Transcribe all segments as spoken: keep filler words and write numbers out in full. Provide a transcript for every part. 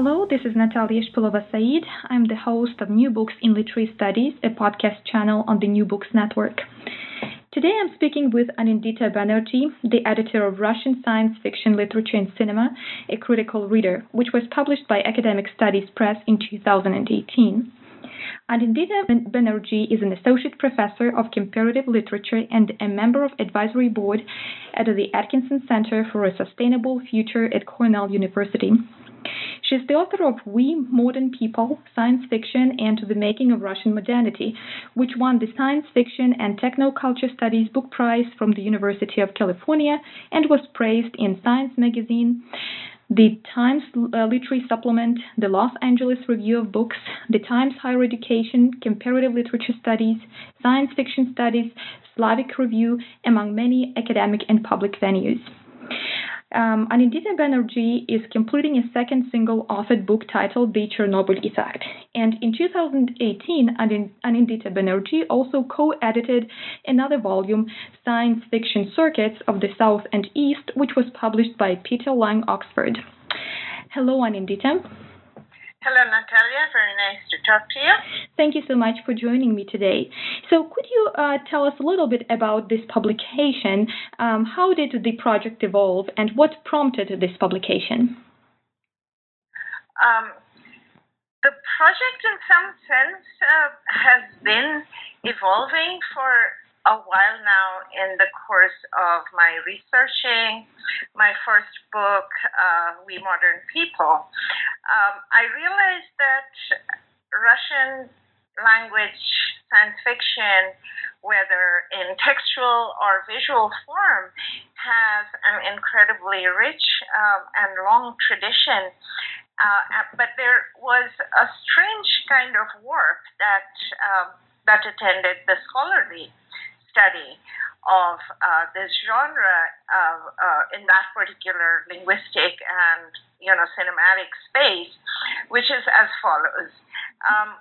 Hello, this is Natalia Shpilova-Said. I'm the host of New Books in Literary Studies, a podcast channel on the New Books Network. Today I'm speaking with Anindita Banerjee, the editor of Russian Science Fiction Literature and Cinema, a critical reader, which was published by Academic Studies Press in two thousand eighteen. Anindita Banerjee is an associate professor of comparative literature and a member of advisory board at the Atkinson Center for a Sustainable Future at Cornell University. She is the author of We, Modern People, Science Fiction and the Making of Russian Modernity, which won the Science Fiction and Technoculture Studies Book Prize from the University of California and was praised in Science Magazine, the Times Literary Supplement, the Los Angeles Review of Books, the Times Higher Education, Comparative Literature Studies, Science Fiction Studies, Slavic Review, among many academic and public venues. Um, Anindita Banerjee is completing a second single-authored book titled The Chernobyl Effect. And in two thousand eighteen, Anindita Banerjee also co-edited another volume, Science Fiction Circuits of the South and East, which was published by Peter Lang, Oxford. Hello, Anindita. Hello, Natalia. Very nice to talk to you. Thank you so much for joining me today. So could you uh, tell us a little bit about this publication? Um, how did the project evolve and what prompted this publication? Um, the project, in some sense, uh, has been evolving for a while now in the course of my researching my first book, uh, We Modern People. Um, I realized that Russian language science fiction, whether in textual or visual form, has an incredibly rich um, and long tradition. Uh, but there was a strange kind of work that um, that attended the scholarly study of uh, this genre of, uh, in that particular linguistic and you know cinematic space, which is as follows. Um,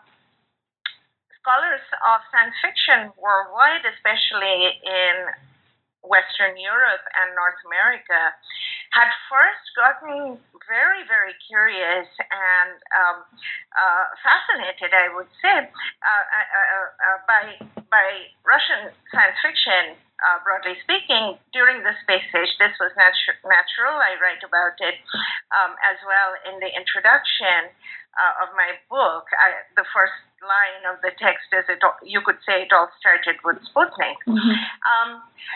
scholars of science fiction worldwide, especially in Western Europe and North America, had first gotten very, very curious and um, uh, fascinated, I would say, uh, uh, uh, by by Russian science fiction, uh, broadly speaking, during the space age. This was natu- natural. I write about it um, as well in the introduction uh, of my book. I, the first line of the text is, it, you could say, it all started with Sputnik. Mm-hmm. Um,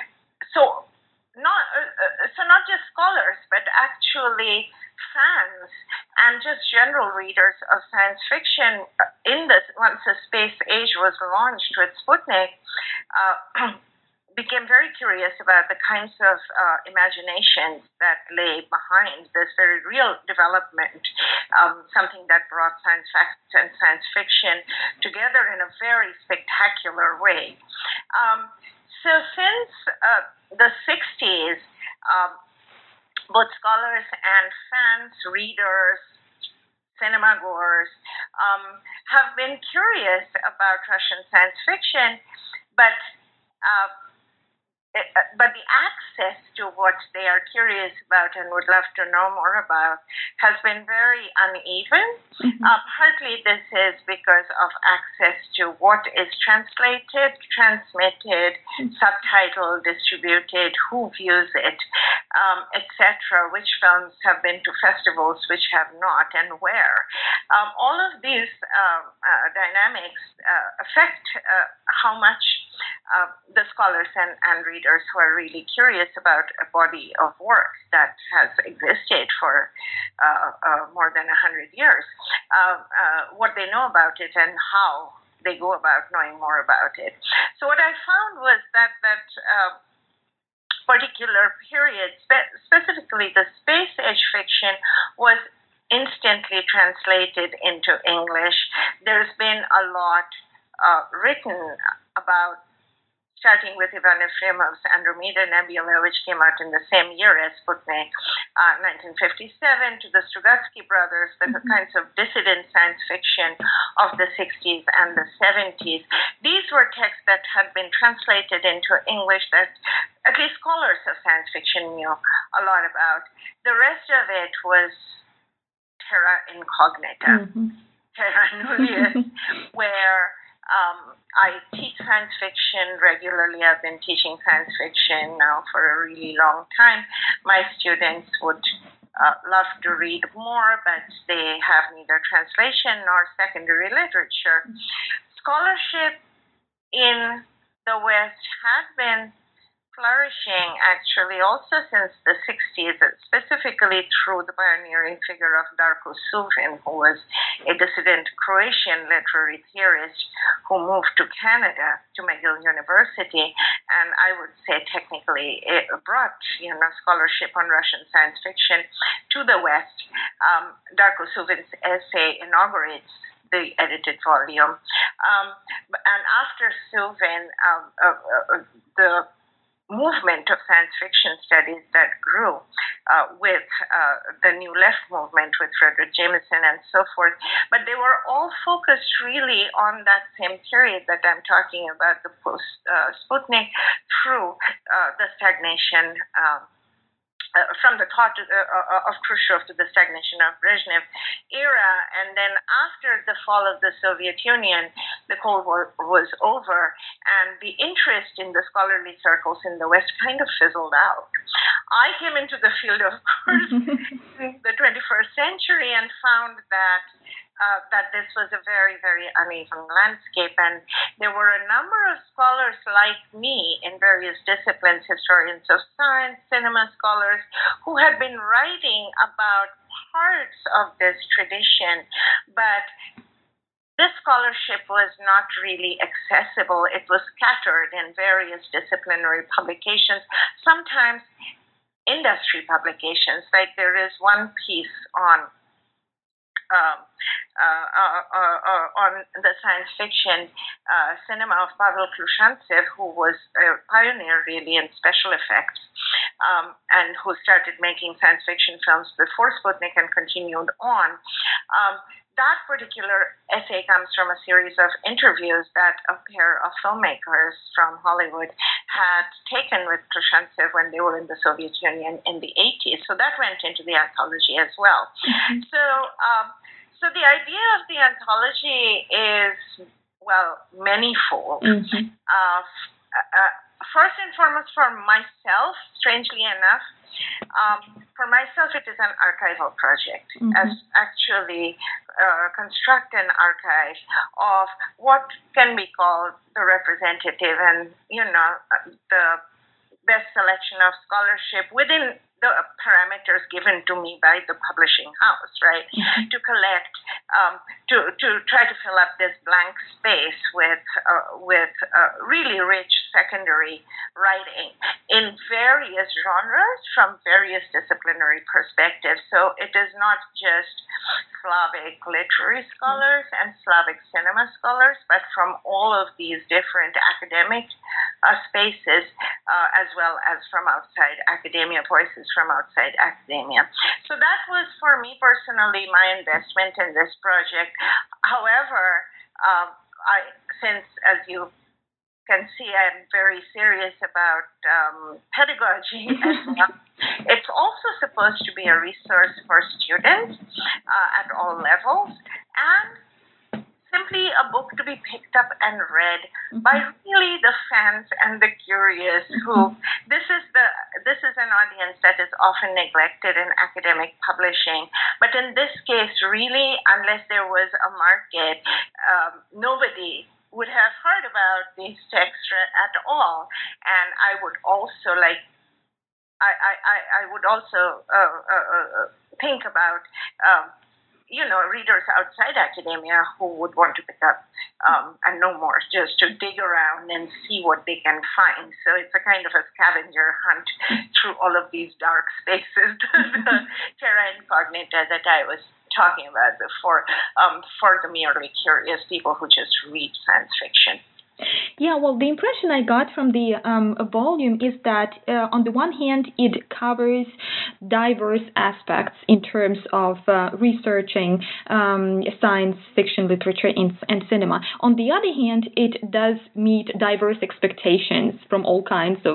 So not uh, so not just scholars, but actually fans and just general readers of science fiction in this, once the space age was launched with Sputnik, uh, became very curious about the kinds of uh, imaginations that lay behind this very real development, um, something that brought science facts and science fiction together in a very spectacular way. Um, so since uh, the sixties, um, both scholars and fans, readers, cinema goers, um, have been curious about Russian science fiction, but uh, it, uh, but the access to what they are curious about and would love to know more about has been very uneven. Mm-hmm. Uh, partly this is because of access to what is translated, transmitted, mm-hmm. subtitled, distributed, who views it, um, et cetera, which films have been to festivals, which have not, and where. Um, all of these uh, uh, dynamics uh, affect uh, how much uh, the scholars and, and readers who are really curious about a body of work that has existed for uh, uh, more than one hundred years, uh, uh, what they know about it and how they go about knowing more about it. So what I found was that that uh, particular period, spe- specifically the space age fiction, was instantly translated into English. There's been a lot uh, written about, starting with Ivan Efremov's Andromeda Nebula, which came out in the same year as Sputnik, uh, nineteen fifty-seven, to the Strugatsky brothers, the mm-hmm. kinds of dissident science fiction of the sixties and the seventies. These were texts that had been translated into English that at least scholars of science fiction knew a lot about. The rest of it was Terra Incognita, mm-hmm. Terra Nullius, where um, I teach science fiction regularly. I've been teaching science fiction now for a really long time. My students would uh, love to read more, but they have neither translation nor secondary literature. Scholarship in the West had been flourishing actually also since the sixties, specifically through the pioneering figure of Darko Suvin, who was a dissident Croatian literary theorist who moved to Canada, to McGill University, and I would say technically it brought you know scholarship on Russian science fiction to the West. Um, Darko Suvin's essay inaugurates the edited volume, um, and after Suvin, um, uh, uh, the movement of science fiction studies that grew uh, with uh, the New Left movement with Frederick Jameson and so forth. But they were all focused really on that same period that I'm talking about, the post-Sputnik, uh, through uh, the stagnation um, Uh, from the thought uh, uh, of Khrushchev to the stagnation of Brezhnev era. And then after the fall of the Soviet Union, the Cold War was over, and the interest in the scholarly circles in the West kind of fizzled out. I came into the field, of course, in the twenty-first century and found that Uh, that this was a very, very uneven landscape. And there were a number of scholars like me in various disciplines, historians of science, cinema scholars, who had been writing about parts of this tradition, but this scholarship was not really accessible. It was scattered in various disciplinary publications, sometimes industry publications. Like there is one piece on Um, uh, uh, uh, uh, on the science fiction uh, cinema of Pavel Klushantsev, who was a pioneer really in special effects, um, and who started making science fiction films before Sputnik and continued on. Um, that particular essay comes from a series of interviews that a pair of filmmakers from Hollywood had taken with Klushantsev when they were in the Soviet Union in the eighties. So that went into the anthology as well. Mm-hmm. So, um, so the idea of the anthology is, well, manifold. Mm-hmm. Uh, uh, first and foremost, for myself, strangely enough, Um, for myself, it is an archival project, mm-hmm. as actually uh, construct an archive of what can be called the representative and, you know, the best selection of scholarship within the parameters given to me by the publishing house, right? Mm-hmm. To collect, um, to to try to fill up this blank space with uh, with uh, really rich secondary writing in various genres from various disciplinary perspectives. So it is not just Slavic literary scholars and Slavic cinema scholars, but from all of these different academic uh, spaces, uh, as well as from outside academia, voices from outside academia. So that was, for me personally, my investment in this project. However, uh, I, since, as you can see, I'm very serious about um, pedagogy as well. It's also supposed to be a resource for students uh, at all levels, and simply a book to be picked up and read mm-hmm. by really the fans and the curious. Who this is the this is an audience that is often neglected in academic publishing, but in this case, really, unless there was a market, um, nobody would have heard about these texts at all. And I would also like, I I, I would also uh, uh, think about. Um, you know, readers outside academia who would want to pick up um, and know more, just to dig around and see what they can find. So it's a kind of a scavenger hunt through all of these dark spaces, the terra incognita that I was talking about before, um, for the merely curious people who just read science fiction. Yeah, well, the impression I got from the um, volume is that, uh, on the one hand, it covers diverse aspects in terms of uh, researching um, science fiction literature in, and cinema. On the other hand, it does meet diverse expectations from all kinds of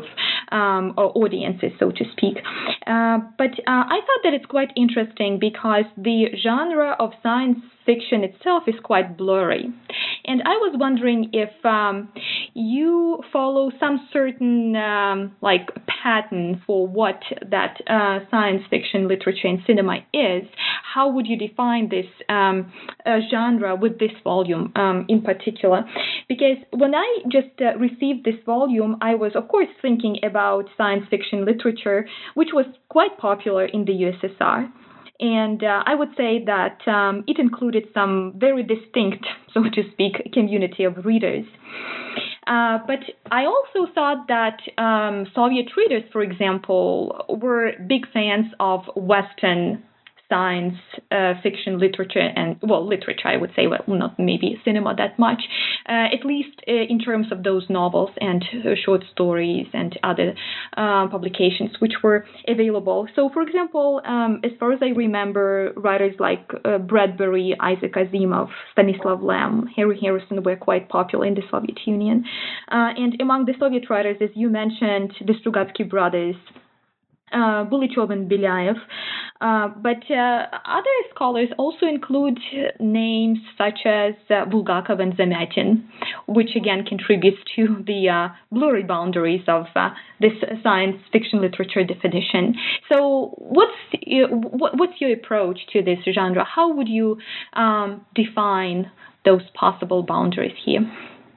um, or audiences, so to speak. Uh, but uh, I thought that it's quite interesting because the genre of science fiction itself is quite blurry. And I was wondering if um, you follow some certain um, like pattern for what that uh, science fiction literature and cinema is. How would you define this um, uh, genre with this volume um, in particular? Because when I just uh, received this volume, I was, of course, thinking about science fiction literature, which was quite popular in the U S S R. And uh, I would say that um, it included some very distinct, so to speak, community of readers. Uh, but I also thought that um, Soviet readers, for example, were big fans of Western science uh, fiction literature and, well, literature, I would say, well, not maybe cinema that much, uh, at least uh, in terms of those novels and uh, short stories and other uh, publications which were available. So, for example, um, as far as I remember, writers like uh, Bradbury, Isaac Asimov, Stanislav Lem, Harry Harrison were quite popular in the Soviet Union. Uh, and among the Soviet writers, as you mentioned, the Strugatsky brothers, Uh, Bulichov and Belyaev, uh, but uh, other scholars also include names such as uh, Bulgakov and Zamyatin, which again contributes to the uh, blurry boundaries of uh, this science fiction literature definition. So, what's uh, what's your approach to this genre? How would you um, define those possible boundaries here?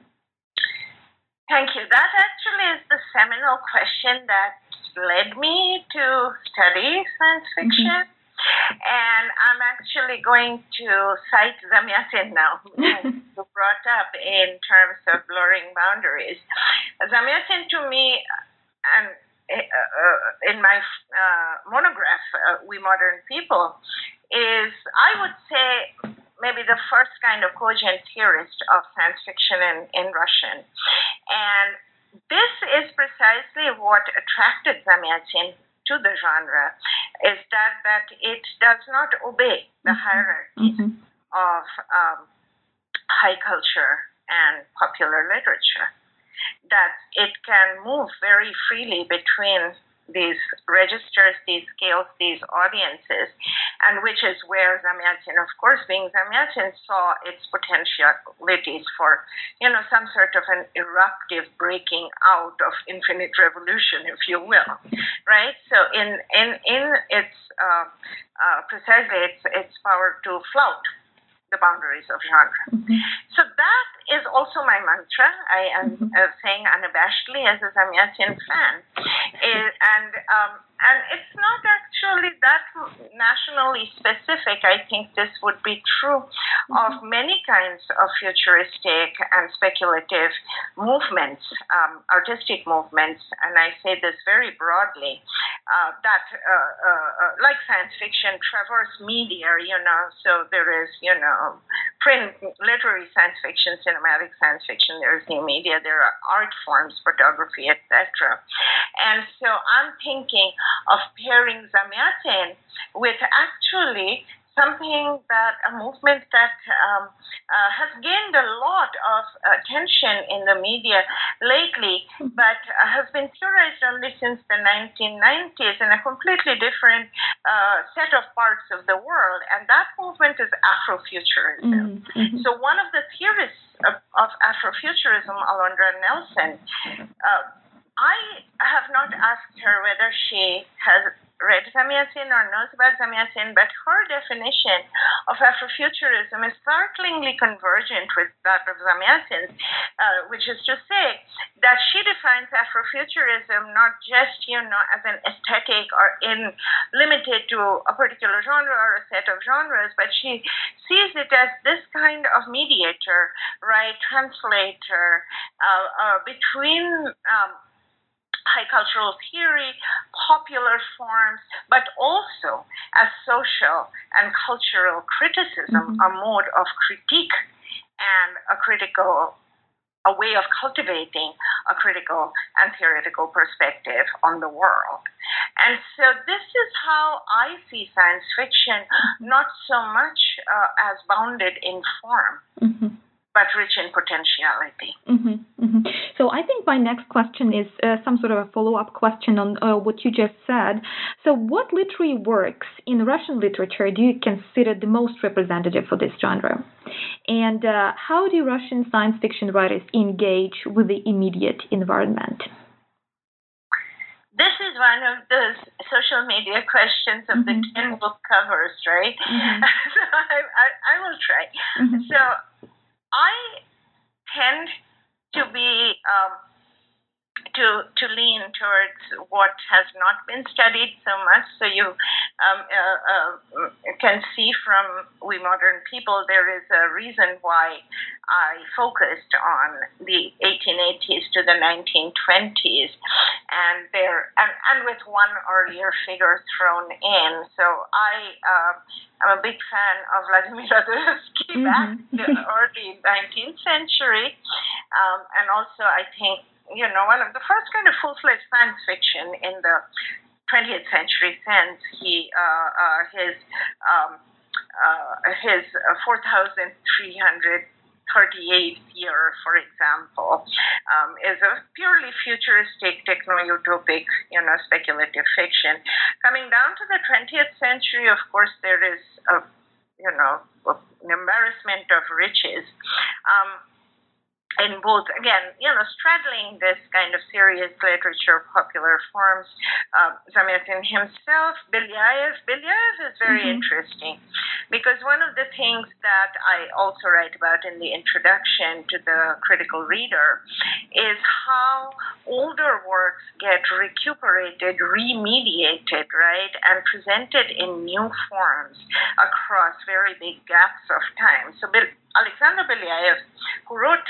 Thank you. That actually is the seminal question that led me to study science fiction. Mm-hmm. And I'm actually going to cite Zamyatin now, who brought up in terms of blurring boundaries. Zamyatin, to me, and uh, in my uh, monograph, uh, We Modern People, is, I would say, maybe the first kind of cogent theorist of science fiction in, in Russian. And this is precisely what attracted Zamyatin to the genre, is that, that it does not obey the hierarchies mm-hmm. of um, high culture and popular literature, that it can move very freely between these registers, these scales, these audiences, and which is where Zamyatin, of course, being Zamyatin, saw its potentialities for, you know, some sort of an eruptive breaking out of infinite revolution, if you will, right? So in in in its uh, uh, precisely its its power to flout the boundaries of genre. Mm-hmm. So that is also my mantra. I am mm-hmm. uh, saying unabashedly as a Zamyatin fan. It, and um, and it's not actually that nationally specific. I think this would be true mm-hmm. of many kinds of futuristic and speculative movements, um, artistic movements, and I say this very broadly, uh, that uh, uh, uh, like science fiction, traverse media, you know, so there is, you know, print, literary science fiction, cinematic science fiction, there is new media, there are art forms, photography, et cetera. And so I'm thinking of pairing Zamyatin with actually something that, a movement that um, uh, has gained a lot of attention in the media lately, but uh, has been theorized only since the nineteen nineties in a completely different uh, set of parts of the world, and that movement is Afrofuturism. Mm-hmm. So one of the theorists of, of Afrofuturism, Alondra Nelson, uh, I have not asked her whether she has read Zamyatin or knows about Zamyatin, but her definition of Afrofuturism is startlingly convergent with that of Zamyatin, uh, which is to say that she defines Afrofuturism not just, you know, as an aesthetic or in limited to a particular genre or a set of genres, but she sees it as this kind of mediator, right, translator uh, uh, between um, high cultural theory, popular forms, but also as social and cultural criticism, mm-hmm. a mode of critique and a critical, a way of cultivating a critical and theoretical perspective on the world. And so this is how I see science fiction, not so much uh, as bounded in form, mm-hmm. but rich in potentiality. Mm-hmm, mm-hmm. So I think my next question is uh, some sort of a follow-up question on uh, what you just said. So what literary works in Russian literature do you consider the most representative for this genre? And uh, how do Russian science fiction writers engage with the immediate environment? This is one of those social media questions of mm-hmm. the ten book covers, right? Mm-hmm. so I, I, I will try. Mm-hmm. So I tend to be um, to to lean towards what has not been studied so much. So you um, uh, uh, can see from We Modern People there is a reason why I focused on the eighteen eighties to the nineteen twenties, and there and, and with one earlier figure thrown in. So I uh, am a big fan of Vladimir Radoyevsky mm-hmm. back in the early nineteenth century, um, and also I think, you know, one of the first kind of full-fledged science fiction in the twentieth century sense. He, uh, uh, his, um, uh, his uh, four thousand three hundred thirty-eighth year, for example, um, is a purely futuristic, techno-utopic, you know, speculative fiction. Coming down to the twentieth century, of course, there is a, you know, an embarrassment of riches. Um, In both, again, you know, straddling this kind of serious literature, popular forms, uh, Zamyatin himself, Belyaev. Belyaev is very mm-hmm. interesting because one of the things that I also write about in the introduction to the critical reader is how older works get recuperated, remediated, right, and presented in new forms across very big gaps of time. So Bel- Alexander Belyaev, who wrote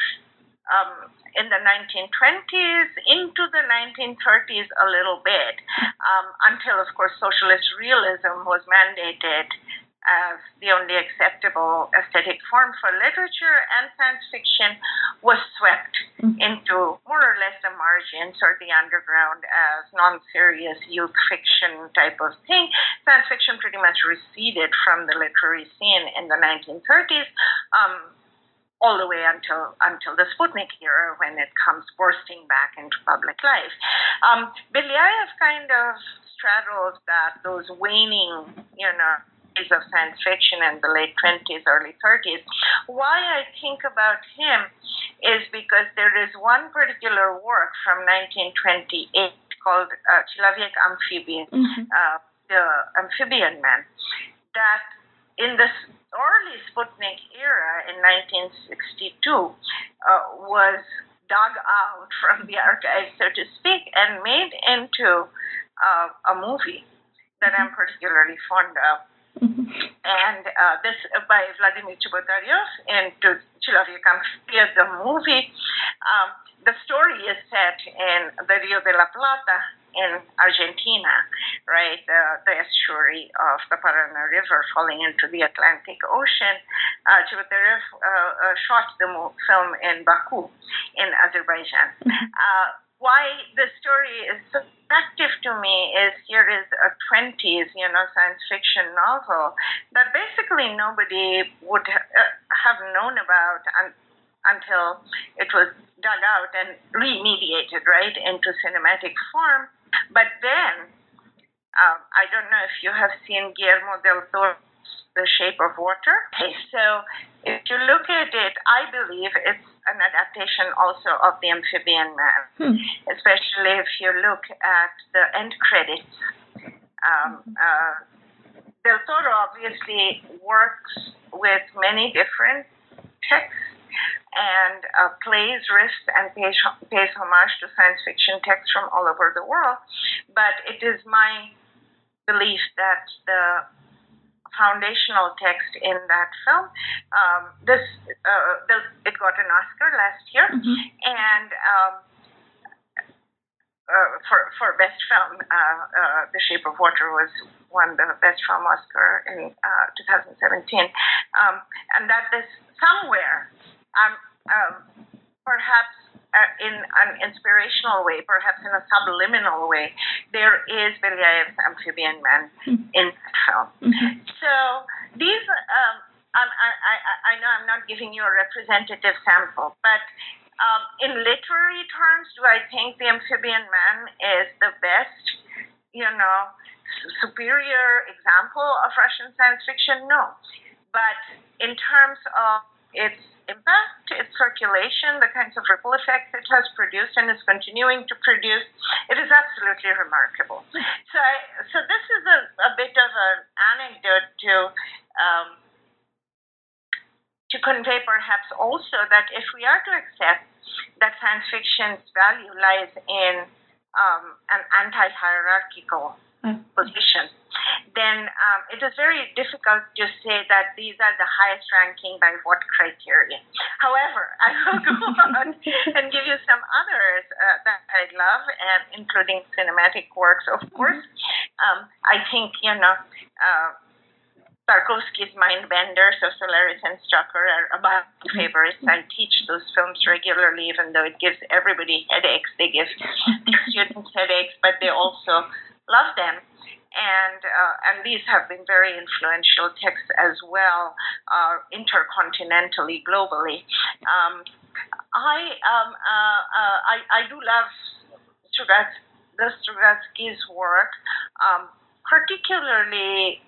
Um, in the nineteen twenties into the nineteen thirties a little bit, um, until, of course, socialist realism was mandated as the only acceptable aesthetic form for literature, and science fiction was swept mm-hmm. into more or less the margins or the underground as non-serious youth fiction type of thing. Science fiction pretty much receded from the literary scene in the nineteen thirties. Um, all the way until until the Sputnik era, when it comes bursting back into public life. Um, Belyaev kind of straddles that, those waning, you know, days of science fiction in the late twenties, early thirties. Why I think about him is because there is one particular work from nineteen twenty-eight called uh, Человек Amphibian, mm-hmm. uh, the Amphibian Man, that in this early Sputnik era in nineteen sixty-two uh, was dug out from the archives, so to speak, and made into uh, a movie that I'm particularly fond of. Mm-hmm. And uh, this uh, by Vladimir Chebotaryov into Человек Amphibian, the movie. Um, the story is set in the Rio de la Plata in Argentina, right, uh, the estuary of the Paraná River falling into the Atlantic Ocean. Uh, Chebotaryov uh, uh, shot the mo- film in Baku, in Azerbaijan. Uh, why the story is so attractive to me is here is a twenties, you know, science fiction novel that basically nobody would ha- uh, have known about un- until it was dug out and remediated, right, into cinematic form. But then, um, I don't know if you have seen Guillermo del Toro's The Shape of Water. Okay, so if you look at it, I believe it's an adaptation also of The Amphibian Man, hmm. especially if you look at the end credits. Um, uh, del Toro obviously works with many different texts and uh, plays, riffs, and pays, pays homage to science fiction texts from all over the world. But it is my belief that the foundational text in that film, um, this uh, the, it got an Oscar last year, mm-hmm. and um, uh, for for best film, uh, uh, The Shape of Water was won the best film Oscar in uh, two thousand seventeen, um, and that is somewhere. Um, um, perhaps uh, in an inspirational way, perhaps in a subliminal way, there is Belyaev's Amphibian Man mm-hmm. in that film. Mm-hmm. So these, um, um, I, I, I know I'm not giving you a representative sample, but um, in literary terms, do I think The Amphibian Man is the best, you know, superior example of Russian science fiction? No. But in terms of its impact, its circulation, the kinds of ripple effects it has produced and is continuing to produce, it is absolutely remarkable. So, I, so this is a, a bit of an anecdote to um, to convey, perhaps, also that if we are to accept that science fiction's value lies in um, an anti-hierarchical mm. position, then um, it is very difficult to say that these are the highest ranking by what criteria. However, I will go on and give you some others uh, that I love, and including cinematic works, of course. Um, I think, you know, uh, Tarkovsky's Mindbenders of Solaris and Strucker are among my favorites. I teach those films regularly, even though it gives everybody headaches. They give students headaches, but they also love them. And uh, and these have been very influential texts as well, uh, intercontinentally, globally. Um, I, um, uh, uh, I I do love Strugatsky, the Strugatsky's work, um, particularly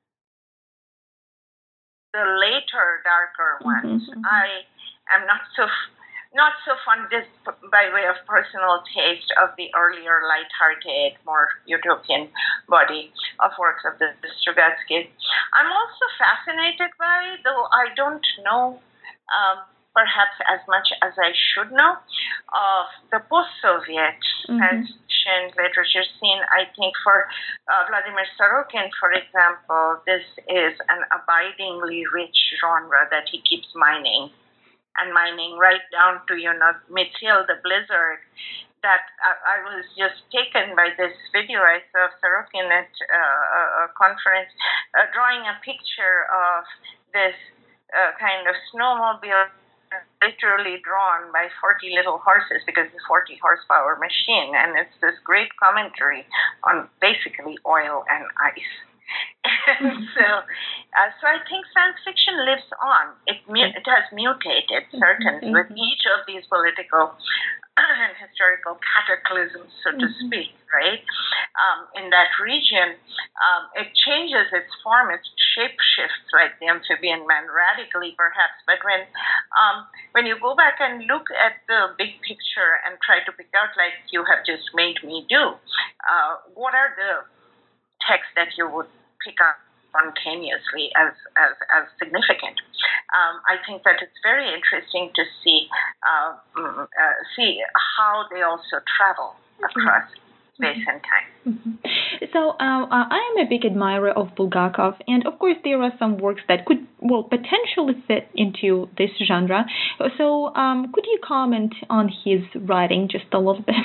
the later, darker ones. Mm-hmm. I am not so. Not so fond, just by way of personal taste, of the earlier light-hearted, more utopian body of works of the, the Strugatsky. I'm also fascinated by, though I don't know um, perhaps as much as I should know, of the post-Soviet mm-hmm. science fiction literature scene. I think for uh, Vladimir Sorokin, for example, this is an abidingly rich genre that he keeps mining. And mining right down to, you know, Mitchell, the Blizzard, that I, I was just taken by this video I saw of Sorokin at uh, a conference, uh, drawing a picture of this uh, kind of snowmobile literally drawn by forty little horses, because it's a forty horsepower machine, and it's this great commentary on basically oil and ice. And so, uh, so I think science fiction lives on. It mu- it has mutated, certainly, mm-hmm. with each of these political and historical cataclysms, so to mm-hmm. speak, right? Um, in that region, um, it changes its form, its shape shifts, like The Amphibian Man, radically, perhaps. But when um, when you go back and look at the big picture and try to pick out, like you have just made me do, uh, what are the texts that you would pick up spontaneously as, as, as significant. Um, I think that it's very interesting to see uh, uh, see how they also travel across mm-hmm. space and time. Mm-hmm. So uh, uh, I am a big admirer of Bulgakov, and of course there are some works that could, well, potentially fit into this genre. So um, could you comment on his writing just a little bit?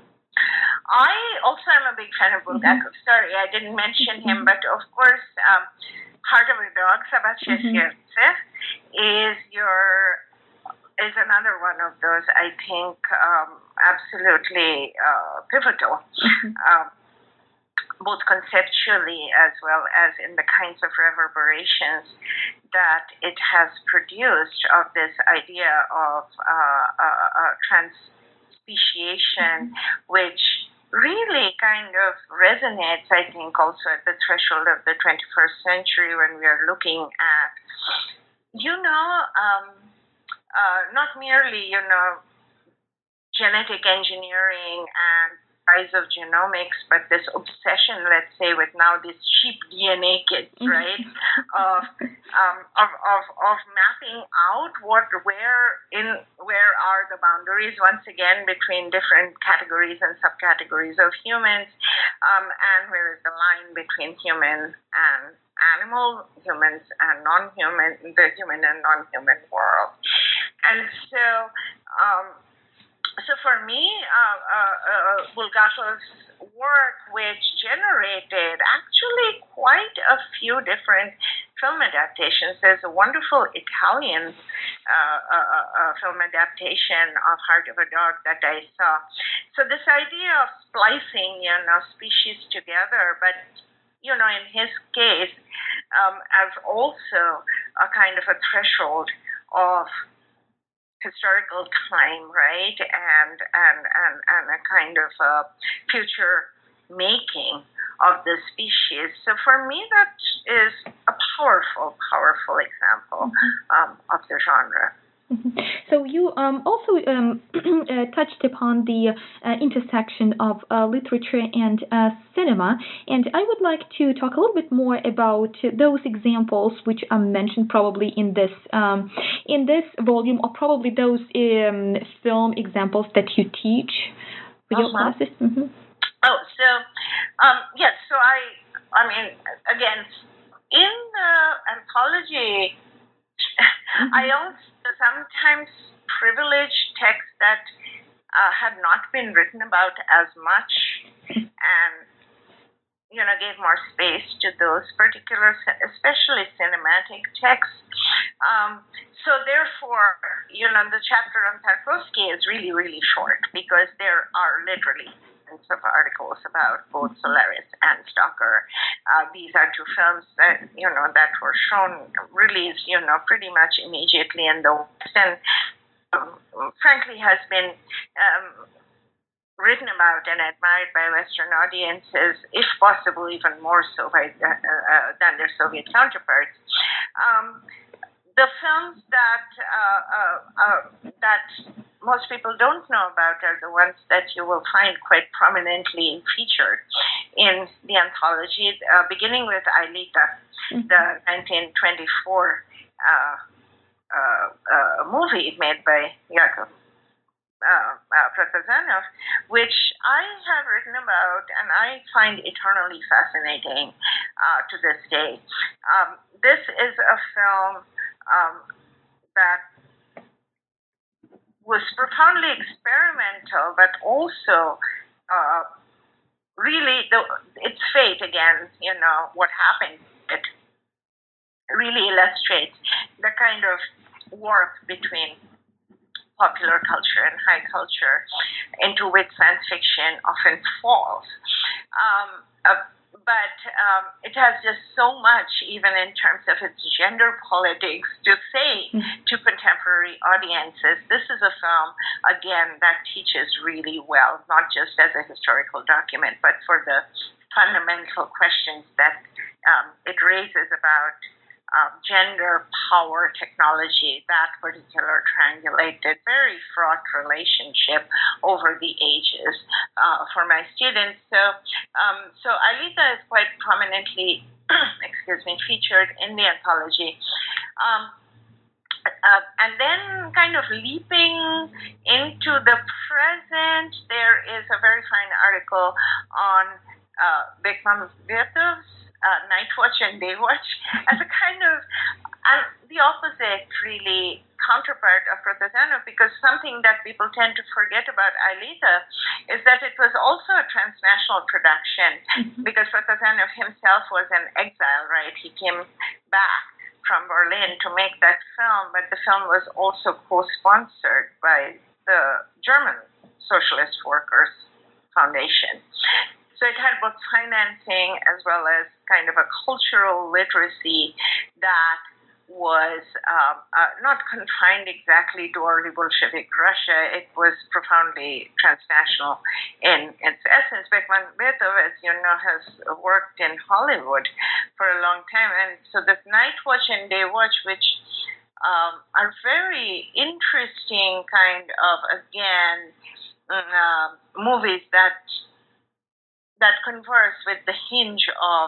I also am a big fan of Bulgakov. Mm-hmm. Sorry, I didn't mention him, but of course, um, Heart of a Dog, Sabat-Shevtsev, mm-hmm. is your is another one of those, I think, um, absolutely uh, pivotal, mm-hmm. um, both conceptually as well as in the kinds of reverberations that it has produced of this idea of uh, uh, uh, transspeciation, mm-hmm. which really kind of resonates, I think, also at the threshold of the twenty-first century when we are looking at, you know, um, uh, not merely, you know, genetic engineering and rise of genomics, but this obsession, let's say, with now these cheap D N A kits, right, of, um, of of of mapping out what where in where are the boundaries once again between different categories and subcategories of humans, um, and where is the line between human and animal, humans and non-human, the human and non-human world, and so. Um, So for me, uh, uh, uh, Bulgakov's work, which generated actually quite a few different film adaptations. There's a wonderful Italian uh, uh, uh, film adaptation of Heart of a Dog that I saw. So this idea of splicing, you know, species together, but, you know, in his case, um, as also a kind of a threshold of historical time, right, and and and, and a kind of a future making of the species. So for me, that is a powerful, powerful example um, of the genre. So you um, also um, uh, touched upon the uh, intersection of uh, literature and uh, cinema, and I would like to talk a little bit more about those examples which are mentioned probably in this um, in this volume, or probably those um, film examples that you teach for your uh-huh. classes. Mm-hmm. Oh, so um, yes. So I, I mean, again, in the anthology, mm-hmm. I also sometimes privilege texts that uh, had not been written about as much, and you know, gave more space to those particular, especially cinematic texts. Um, so therefore, you know, the chapter on Tarkovsky is really, really short because there are literally of articles about both Solaris and Stalker. Uh, these are two films that, you know, that were shown, released, you know, pretty much immediately in the West, and um, frankly has been um, written about and admired by Western audiences, if possible, even more so by, uh, uh, than their Soviet counterparts. Um, the films that uh, uh, uh, that most people don't know about are the ones that you will find quite prominently featured in the anthology, uh, beginning with Aelita, mm-hmm. the nineteen twenty-four uh, uh, uh, movie made by Yakov uh, uh, Protazanov, which I have written about and I find eternally fascinating uh, to this day. Um, this is a film um, that was profoundly experimental, but also uh, really the, its fate again, you know, what happened. It really illustrates the kind of warp between popular culture and high culture into which science fiction often falls. Um, uh, but um, it has just so much, even in terms of its gender politics, to say to contemporary audiences. This is a film, again, that teaches really well, not just as a historical document, but for the fundamental questions that um, it raises about um, gender, power, technology, that particular triangulated, very fraught relationship over the ages uh, for my students. So, um, so Aelita is quite prominently, excuse me, featured in the anthology. Um, uh, and then kind of leaping into the present, there is a very fine article on uh, Bekmambetov's uh, Night Watch and Day Watch as a kind of uh, the opposite, really, counterpart of Protazanov, because something that people tend to forget about Aelita is that it was also a transnational production, because Protazanov himself was in exile, right? He came back from Berlin to make that film, but the film was also co-sponsored by the German Socialist Workers Foundation. So it had both financing as well as kind of a cultural literacy that was um, uh, not confined exactly to early Bolshevik Russia. It was profoundly transnational in its essence. Bekmambetov, as you know, has worked in Hollywood for a long time. And so this Night Watch and Day Watch, which um, are very interesting kind of, again, uh, movies that that converse with the hinge of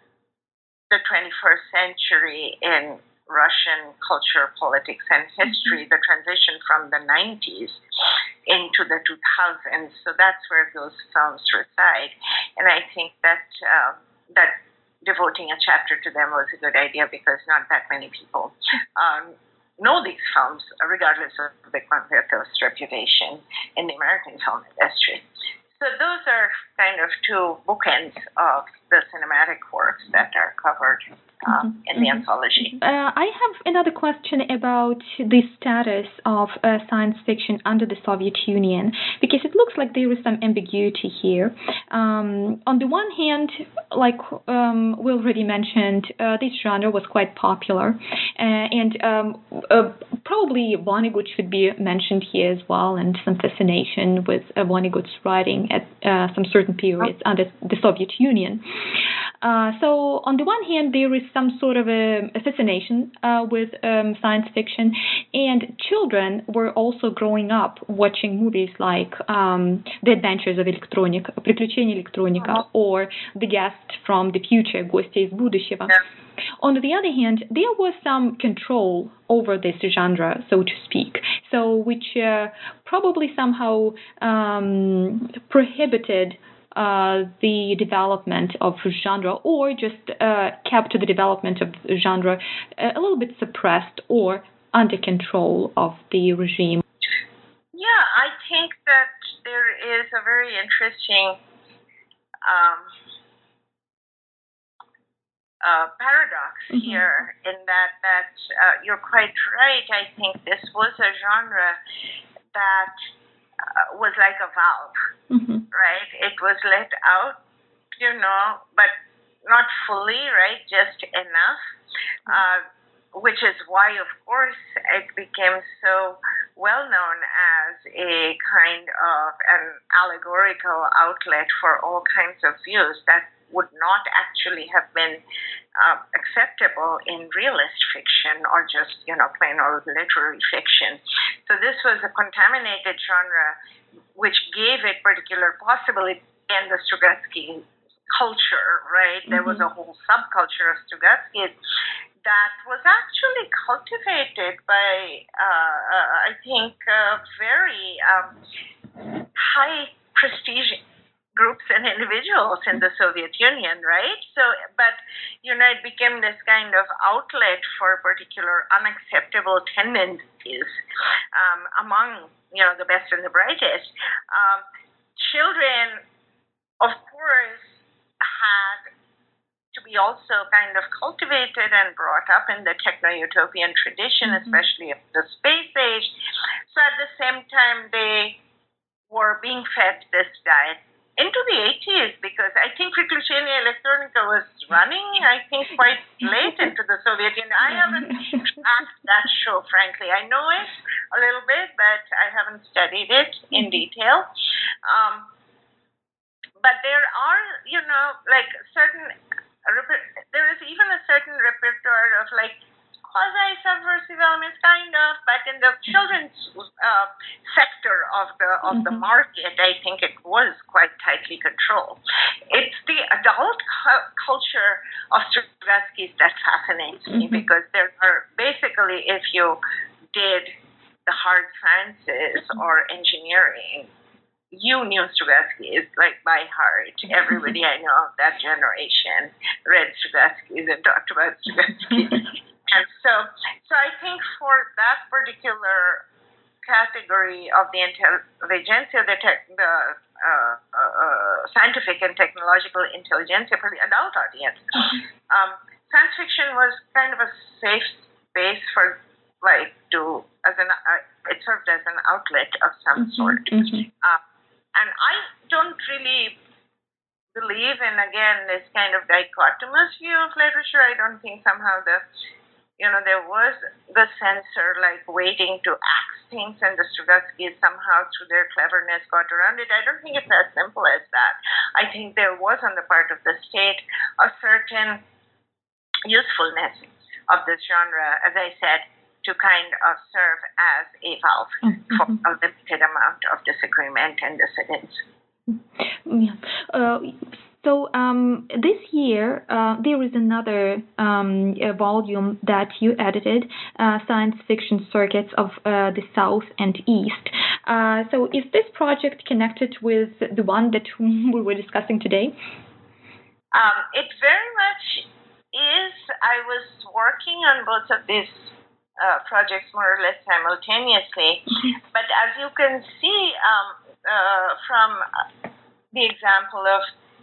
the twenty-first century in Russian culture, politics, and history, the transition from the nineties into the two thousands. So that's where those films reside. And I think that uh, that devoting a chapter to them was a good idea, because not that many people um, know these films, regardless of Bekmambetov's reputation in the American film industry. So those are kind of two bookends of the cinematic works that are covered uh, Mhm, in the mhm. anthology. Uh, I have another question about the status of uh, science fiction under the Soviet Union, because it looks like there is some ambiguity here. Um, on the one hand, like um, we already mentioned, uh, this genre was quite popular, uh, and um, uh, probably Vonnegut should be mentioned here as well, and some fascination with uh, Vonnegut's writing at uh, some certain periods under the Soviet Union. Uh, so on the one hand, there is some sort of a, a fascination uh, with um, science fiction, and children were also growing up watching movies like um, The Adventures of Electronika, Приключения Электроника, uh-huh. or The Guest from the Future, Гости из будущего. Yeah. On the other hand, there was some control over this genre, so to speak, so which uh, probably somehow um, prohibited Uh, the development of genre, or just uh, kept the development of genre uh, a little bit suppressed or under control of the regime. Yeah, I think that there is a very interesting um, uh, paradox mm-hmm. here in that that uh, you're quite right. I think this was a genre that uh, was like a valve. Mm-hmm. Right? It was let out, you know, but not fully, right? Just enough, uh, which is why, of course, it became so well known as a kind of an allegorical outlet for all kinds of views that would not actually have been uh, acceptable in realist fiction or just, you know, plain old literary fiction. So this was a contaminated genre which gave it particular possibility in the Strugatsky culture, right? Mm-hmm. There was a whole subculture of Strugatsky that was actually cultivated by, uh, I think, uh, very um, high prestige groups and individuals in the Soviet Union, right? So, but, you know, it became this kind of outlet for particular unacceptable tendencies um, among, you know, the best and the brightest. Um, children, of course, had to be also kind of cultivated and brought up in the techno-utopian tradition, mm-hmm. especially of the space age. So at the same time, they were being fed this diet into the eighties, because I think Приключения Электроника was running, I think, quite late into the Soviet Union. I haven't tracked that show, frankly. I know it a little bit, but I haven't studied it in detail. Um, but there are, you know, like certain, there is even a certain repertoire of like quasi-subversive elements, kind of, but in the children's uh, sector of the of mm-hmm. the market, I think it was quite tightly controlled. It's the adult cu- culture of Strugatsky that fascinates mm-hmm. me, because there are basically, if you did the hard sciences mm-hmm. or engineering, you knew Strugatsky is like by heart. Everybody I know of that generation read Strugatsky and talked about Strugatsky. And so, so I think for that particular category of the intelligentsia, the, te- the uh, uh, scientific and technological intelligentsia for the adult audience, um, science fiction was kind of a safe space for, like, to as an uh, it served as an outlet of some mm-hmm, sort. Mm-hmm. Uh, and I don't really believe in, again, this kind of dichotomous view of literature. I don't think somehow the You know, there was the censor, like, waiting to axe things, and the Strugatsky somehow, through their cleverness, got around it. I don't think it's as simple as that. I think there was, on the part of the state, a certain usefulness of this genre, as I said, to kind of serve as a valve mm-hmm. for a limited amount of disagreement and dissidence. Yeah. Uh, So um, this year, uh, there is another um, volume that you edited, uh, Science Fiction Circuits of uh, the South and East. Uh, so is this project connected with the one that we were discussing today? Um, it very much is. I was working on both of these uh, projects more or less simultaneously. But as you can see um, uh, from the example of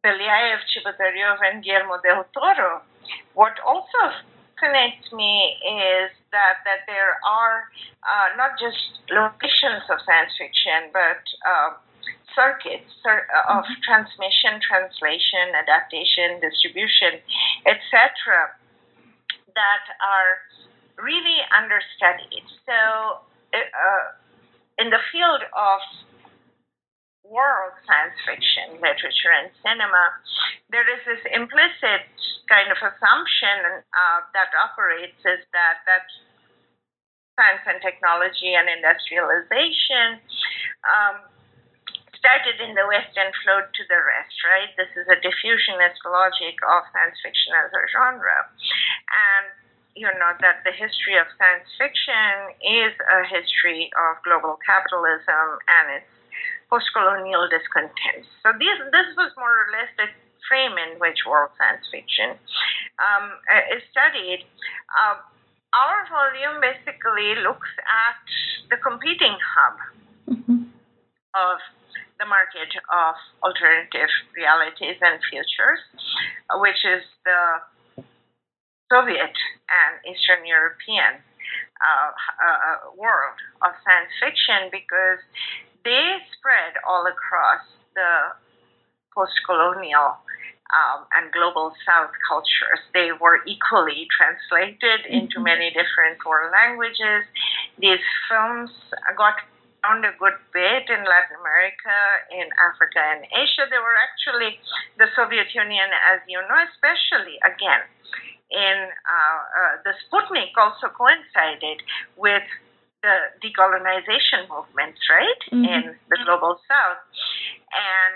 Belyaev, Chibotaryov, and Guillermo del Toro. What also fascinates me is that, that there are uh, not just locations of science fiction, but uh, circuits of transmission, translation, adaptation, distribution, et cetera, that are really understudied. So, uh, in the field of world science fiction, literature, and cinema, there is this implicit kind of assumption uh, that operates is that that science and technology and industrialization um, started in the West and flowed to the rest, right? This is a diffusionist logic of science fiction as a genre. And you know that the history of science fiction is a history of global capitalism and its post-colonial discontents. So this, this was more or less the frame in which world science fiction um, is studied. Uh, our volume basically looks at the competing hub mm-hmm. of the market of alternative realities and futures, which is the Soviet and Eastern European uh, uh, world of science fiction, because they spread all across the post-colonial um, and global South cultures. They were equally translated into many different world languages. These films got around a good bit in Latin America, in Africa, and Asia. They were actually the Soviet Union, as you know, especially, again, in uh, uh, the Sputnik also coincided with the decolonization movements, right, mm-hmm. in the global South. And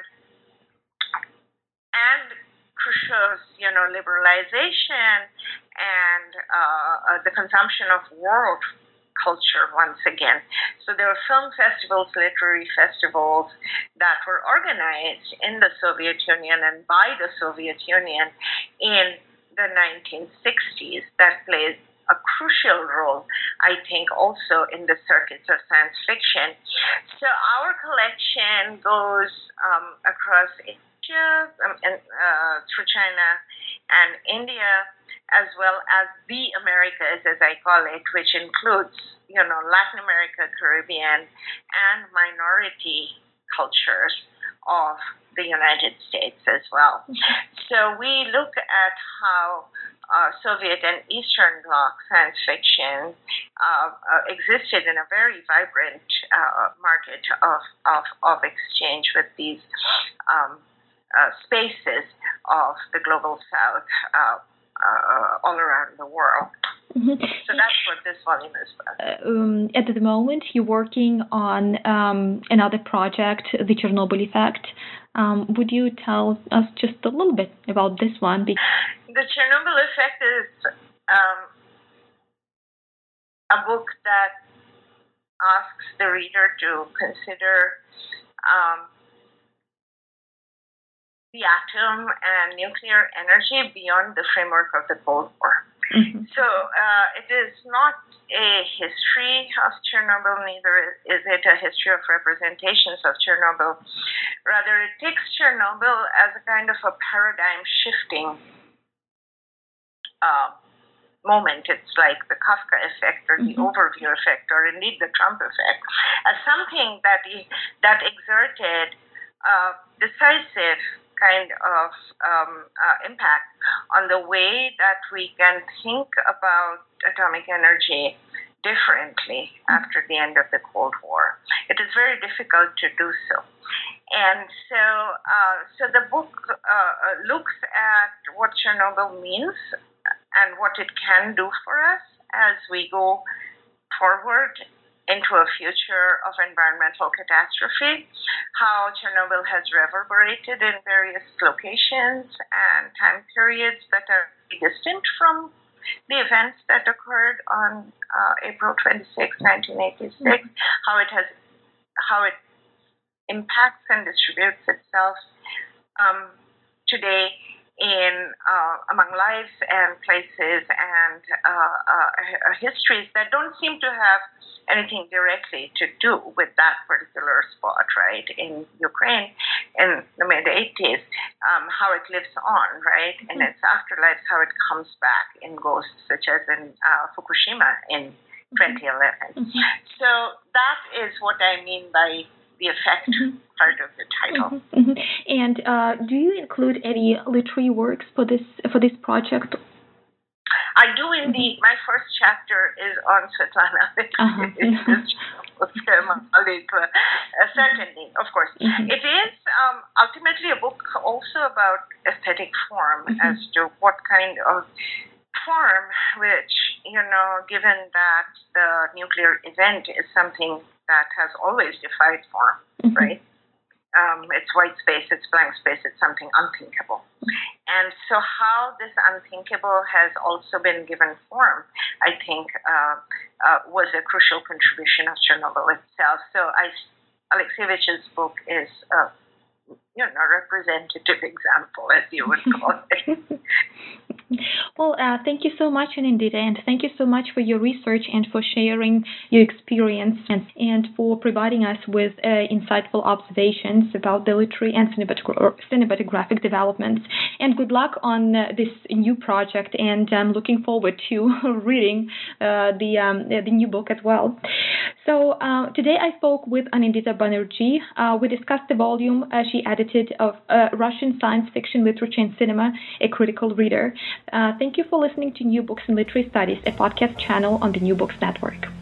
and Khrushchev's, you know, liberalization and uh, uh, the consumption of world culture once again. So there were film festivals, literary festivals that were organized in the Soviet Union and by the Soviet Union in the nineteen sixties that played a crucial role, I think, also in the circuits of science fiction. So our collection goes um, across Asia, um, and, uh, through China and India, as well as the Americas, as I call it, which includes, you know, Latin America, Caribbean, and minority cultures of the United States as well. So we look at how uh, Soviet and Eastern Bloc science fiction uh, uh, existed in a very vibrant uh, market of, of, of exchange with these um, uh, spaces of the global South uh, uh, all around the world. Mm-hmm. So that's what this volume is about. Uh, um, at the moment, you're working on um, another project, The Chernobyl Effect. Um, would you tell us just a little bit about this one? The Chernobyl Effect is um, a book that asks the reader to consider um, the atom and nuclear energy beyond the framework of the Cold War. Mm-hmm. So uh, it is not a history of Chernobyl, neither is it a history of representations of Chernobyl. Rather, it takes Chernobyl as a kind of a paradigm shifting uh, moment. It's like the Kafka effect or the mm-hmm. overview effect or indeed the Trump effect, as something that, that exerted uh, decisive kind of um, uh, impact on the way that we can think about atomic energy differently after the end of the Cold War. It is very difficult to do so. And so, uh, so the book uh, looks at what Chernobyl means and what it can do for us as we go forward into a future of environmental catastrophe, how Chernobyl has reverberated in various locations and time periods that are distant from the events that occurred on uh, April twenty-sixth, nineteen eighty-six, mm-hmm. how it has, how it impacts and distributes itself um, today, in uh, among lives and places and uh, uh, histories that don't seem to have anything directly to do with that particular spot, right, in Ukraine in the mid eighties, um, how it lives on, right, in its afterlife, how it comes back in ghosts, such as in uh, Fukushima in twenty eleven. Mm-hmm. So that is what I mean by the effect mm-hmm. part of the title. Mm-hmm. And uh, do you include any literary works for this for this project? I do indeed. My first chapter is on Svetlana. Uh-huh. uh, certainly, of course. Mm-hmm. It is um, ultimately a book also about aesthetic form, mm-hmm. as to what kind of form, which, you know, given that the nuclear event is something that has always defied form, mm-hmm. right? Um, it's white space, it's blank space, it's something unthinkable. And so how this unthinkable has also been given form, I think, uh, uh, was a crucial contribution of Chernobyl itself. So I, Alexievich's book is a you know, representative example, as you would call it. Well, uh, thank you so much, Anindita, and thank you so much for your research and for sharing your experience and, and for providing us with uh, insightful observations about the literary and cinematographic developments. And good luck on uh, this new project, and I'm looking forward to reading uh, the um, the new book as well. So uh, today I spoke with Anindita Banerjee. Uh, we discussed the volume uh, she edited of uh, Russian Science Fiction Literature and Cinema, A Critical Reader. Uh, thank you for listening to New Books in Literary Studies, a podcast channel on the New Books Network.